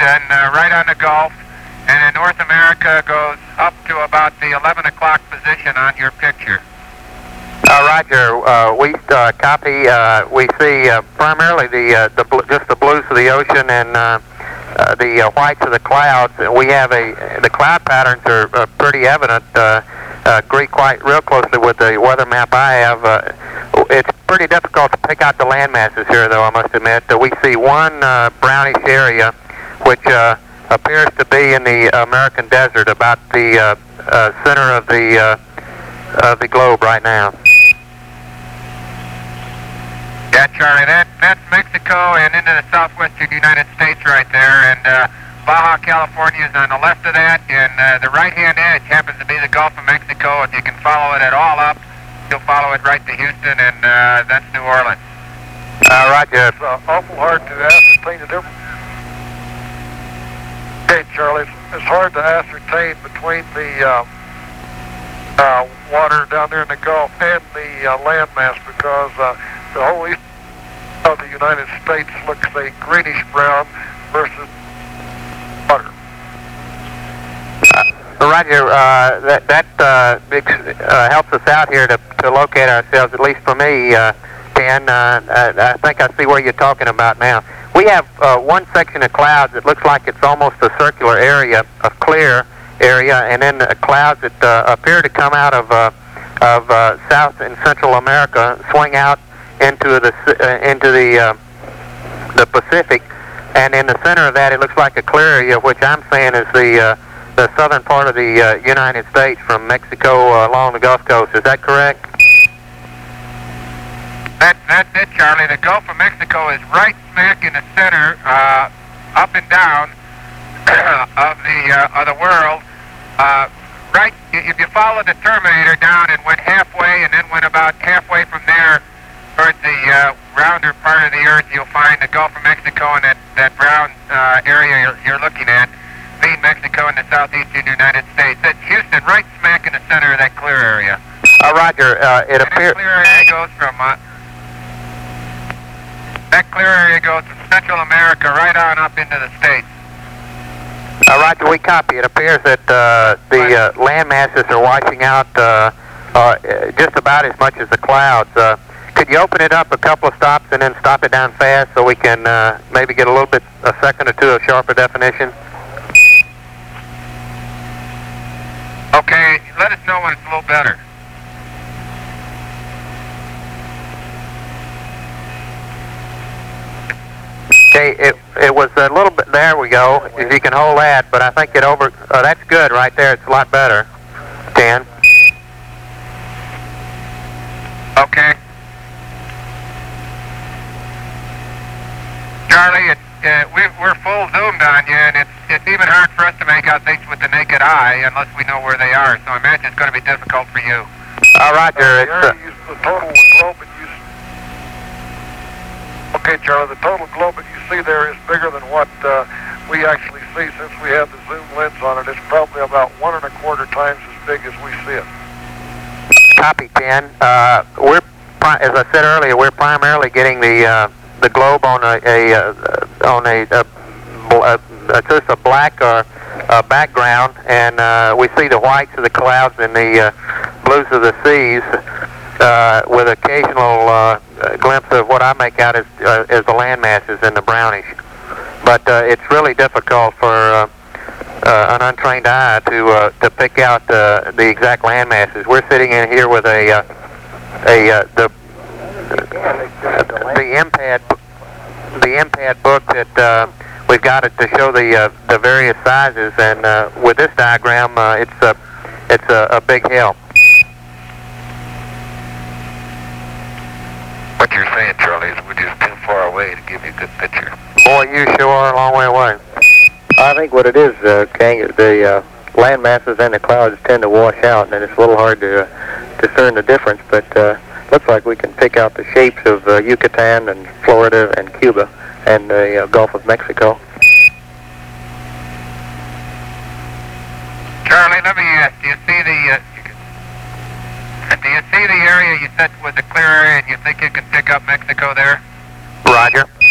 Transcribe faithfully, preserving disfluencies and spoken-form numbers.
Houston, uh, right on the Gulf, and then North America goes up to about the eleven o'clock position on your picture. Uh, Roger. Uh, we uh, copy. Uh, we see uh, primarily the uh, the bl just the blues of the ocean and uh, uh, the uh, whites of the clouds. We have a the cloud patterns are uh, pretty evident. Uh, uh, agree quite real closely with the weather map I have. Uh, it's pretty difficult to pick out the land masses here, though. I must admit. Uh, we see one uh, brownish area, which uh, appears to be in the American desert, about the uh, uh, center of the uh, of the globe right now. Yeah, Charlie, that, that's Mexico and into the southwestern United States right there, and uh, Baja California is on the left of that, and uh, the right-hand edge happens to be the Gulf of Mexico. If you can follow it at all up, you'll follow it right to Houston, and uh, that's New Orleans. Uh, Roger. It's uh, awful hard to ascertain the difference. Okay, Charlie, it's, it's hard to ascertain between the uh, uh, water down there in the Gulf and the uh, landmass, because uh, the whole east of the United States looks a greenish brown versus water. Uh, Roger, uh, that that uh, uh, helps us out here to, to locate ourselves, at least for me, uh, Ken. Uh, I, I think I see where you're talking about now. We have uh, one section of clouds that looks like it's almost a circular area, a clear area, and then uh, clouds that uh, appear to come out of uh, of uh, South and Central America, swing out into the uh, into the uh, the Pacific, and in the center of that, it looks like a clear area, which I'm saying is the uh, the southern part of the uh, United States, from Mexico uh, along the Gulf Coast. Is that correct? That, that's it, Charlie. The Gulf of Mexico is right smack in the center, uh, up and down of the uh, of the world. Uh, right, if you followed the Terminator down and went halfway, and then went about halfway from there towards the uh, rounder part of the Earth, you'll find the Gulf of Mexico and that that brown uh, area you're, you're looking at, being Mexico in the southeastern United States. That's Houston, right smack in the center of that clear area. Uh, Roger. Uh, it appears. That clear area goes from. Uh, That clear area goes from Central America right on up into the States. Uh, Roger, we copy. It appears that uh, the uh, land masses are washing out uh, uh, just about as much as the clouds. Uh, could you open it up a couple of stops and then stop it down fast so we can uh, maybe get a little bit, a second or two of sharper definition? Okay, let us know when it's a little better. Okay, it, it was a little bit, there we go, if you can hold that, but I think it over, oh, that's good right there, it's a lot better, Dan. Okay. Charlie, it, uh, we, we're full zoomed on you, and it's, it's even hard for us to make out things with the naked eye unless we know where they are, so I imagine it's going to be difficult for you. Uh, Roger, uh, it's... Uh, the total globe that you Okay, Charlie, the total globe that you see there is bigger than what uh, we actually see since we have the zoom lens on it. It's probably about one and a quarter times as big as we see it. Copy, Ken. Uh, we're, as I said earlier, we're primarily getting the uh, the globe on a, a uh, on a, a, a, a just a black or uh, background, and uh, we see the whites of the clouds and the uh, blues of the seas, uh, with occasional uh, glimpse of what I make out as uh, as the land masses in the brownish. But uh, it's really difficult for uh, uh, an untrained eye to uh, to pick out uh, the exact land masses. We're sitting in here with a uh, a uh, the the M PAD the M PAD book that uh, we've got it to show the uh, the various sizes, and uh, with this diagram, uh, it's a it's a, a big help. What you're saying, Charlie, is we're just too far away to give you a good picture. Boy, you sure are a long way away. I think what it is, uh, King, is the uh, land masses and the clouds tend to wash out, and it's a little hard to uh, discern the difference, but uh, looks like we can pick out the shapes of uh, Yucatan and Florida and Cuba and the uh, Gulf of Mexico. Charlie, let me ask, do you see the, uh, do you see the area you said was the clear area, and you think you can pick up Mexico there? Roger.